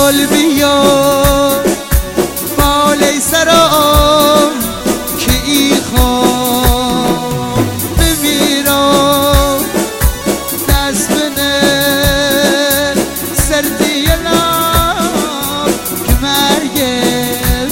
گل بیار بالای سرم که ای خواب بمیرم دست بنه سردی لام که مرگم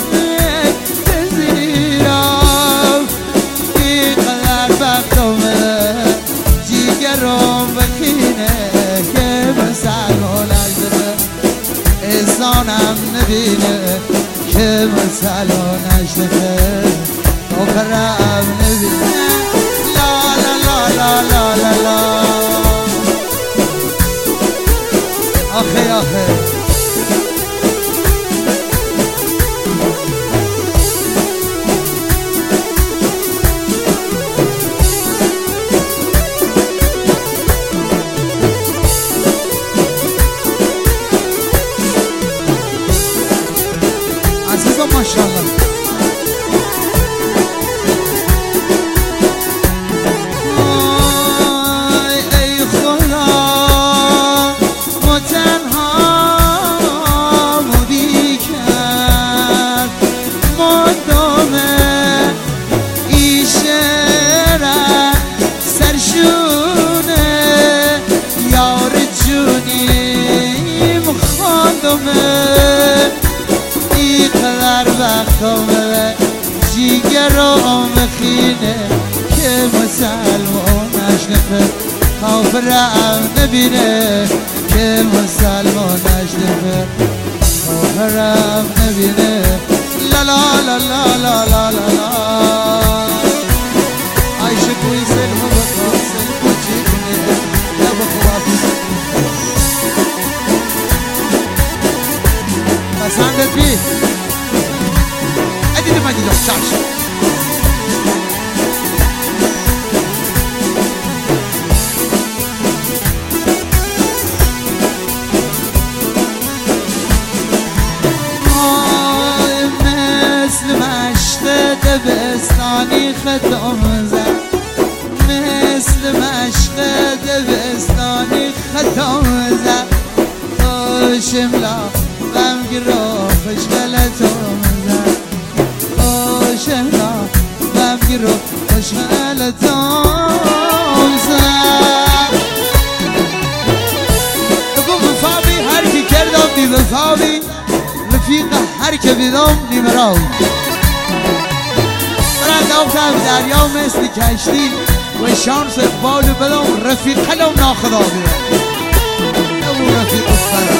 بزیرم اینقدر وقتمه جیگرم بخینه که مسلمان نشده احسانم نبینه که مسلمان نشده آخرم نبینه لا لا لا لا لا لا لا آخه آخه عزیزم ماشاءالله ای خدا ما تنها بودی کرد مدامه ای شعرم سرشونه یار جونیم خواندمه اینقدر وقتمه جیگرم بخینه که مسلمان نشنفه کافرم نبینه که مسلمان نشنفه کافرم نبینه لا لا لا لا لا لا لا لا عایشه کوی سلمو بخواه سلمو چی کنه یا بخواه پسندت بی ادیده مدیدم چشم مثل مشت دبستانی خطام زد مثل مشت دبستانی خطام زد شملا غم گرا خوشگلتم زد شملا غم گرا خوشگلتم زد بگو وفاقی هر کی کردم بی وفاقی رفیق هر که بیدم نیمراو برنداختم دریا مثل کشتی و شانس اقبال بدم رفیق قلم ناخدا بیدم نبو رفیق اصفرم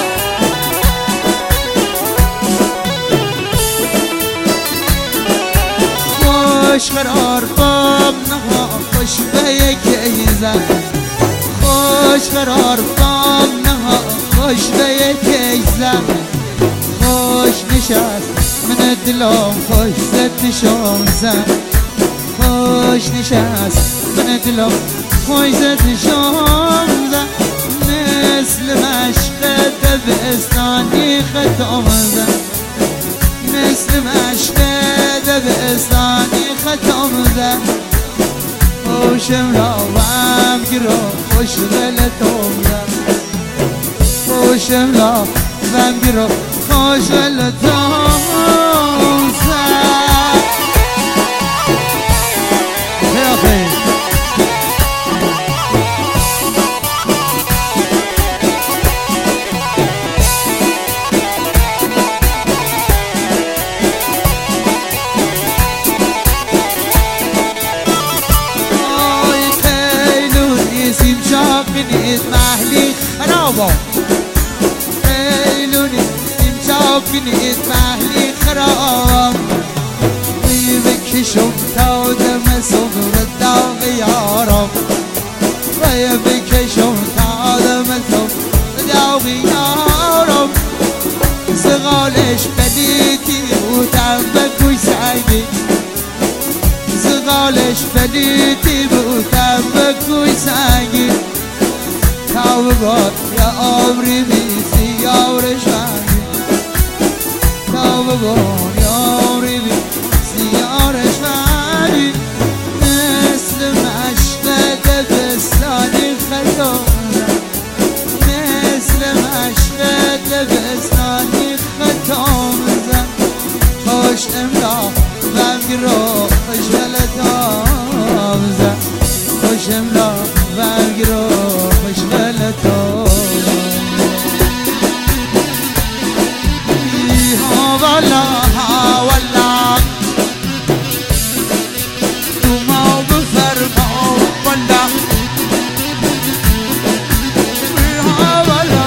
خوش قرار بام نها خوش به یک ایزم خوش قرار بام نها خوش به یک ایزم خوش نشست من دلم خوش زد شانزم خوش نشست من دلم خوش زد شانزم مثل مشق دبستانی خطام زم مثل مشق دبستانی خطام زم خوشم را وام گرو خوش دلتم زم خوشم را وام گرو خوش دلتم زم خیلی بینید محلی خرابم خیلونی امشب بینید محلی خرابم بی بکشم تا دم صبر داغ یارم بی بکشم تا دم صبر داغ یارم زغالش بلیتی بودم بگوی سعیدی زغالش بلیتی بودم بگوی سعیدی تاوبات یا عمری بیسی یارش بندی تاوبات یا عمری بیسی یارش بندی مثل مشق دبستانی خطام مثل مشق دبستانی شملا برگرو خوشگلتو ها والا ها والا تو ما بفرما والا ها والا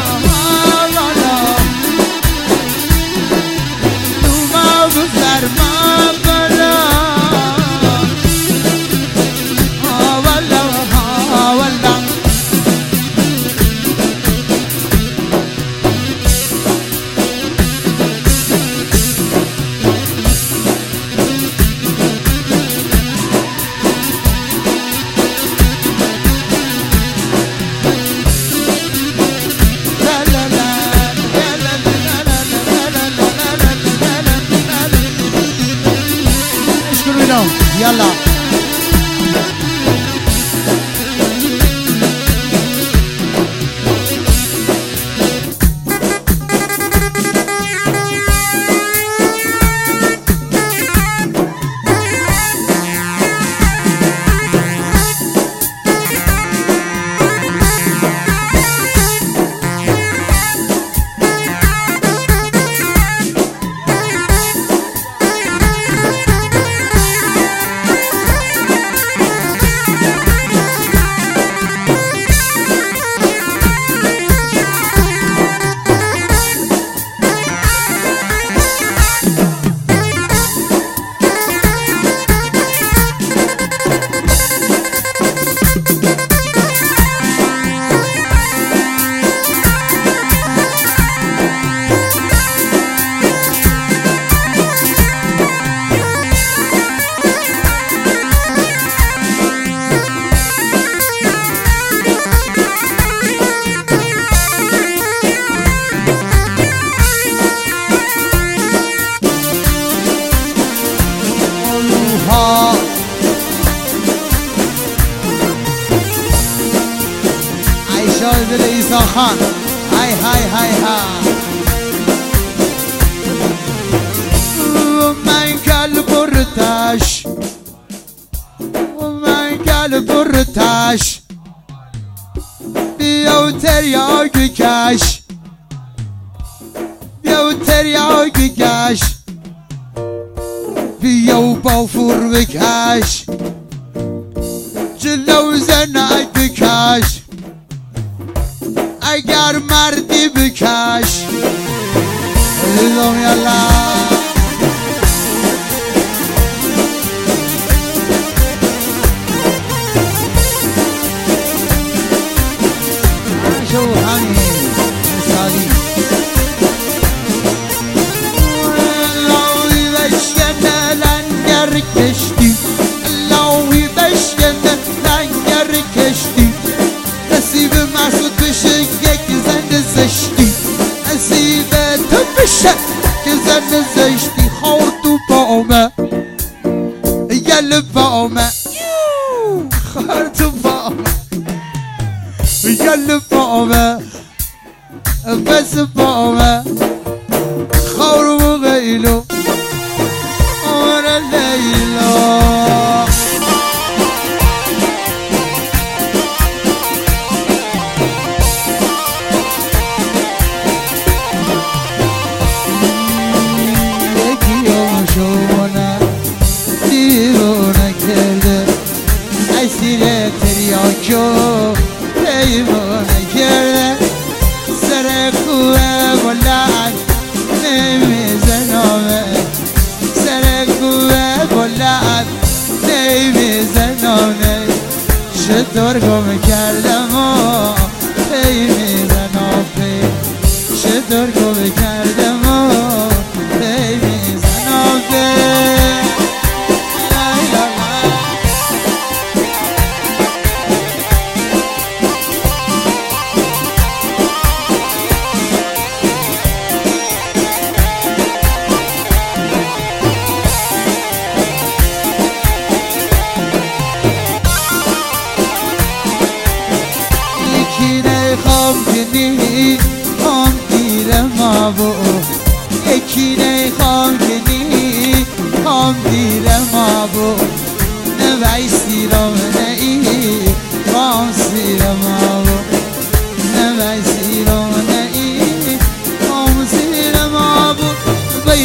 تو ما بفرما يلا دل ایسا خان های های های های من قلب ارتش من قلب ارتش بیا و تریاک کش بیا و تریاک کش بیا و بافور بکش جلو زنک بکش اگر مردی بکش دیدم یلا شو همین مثالی اللهی بشکنه لنگر کشتی اللهی بشکنه لنگر کشتی نصیب مسعود بشه یک زن زشتی نصیب تو بشه که زن زشتی خور تو بامه یل بامه خور تو بامه یل بامه بس بامه خور و غیلو آره لیلا تریاکو پیمانه کرده سر کوه بلند نمیزنامه سر کوه بلند نمیزنامه چطور گم کردم و پیمیزنامه چطور گم کردم